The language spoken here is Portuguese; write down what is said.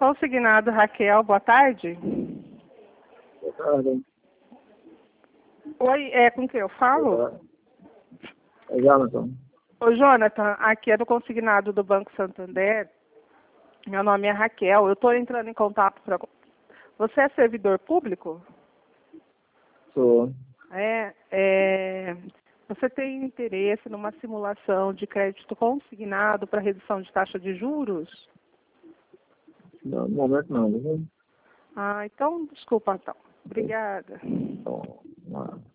Consignado Raquel, boa tarde. Boa tarde. Oi, é com quem eu falo? Boa tarde. É Jonathan. Ô, Jonathan, aqui é do consignado do Banco Santander. Meu nome é Raquel. Eu estou entrando em contato para... Você é servidor público? Sou. Você tem interesse numa simulação de crédito consignado para redução de taxa de juros? No momento não, viu? Ah, então, desculpa, então. Obrigada. Então,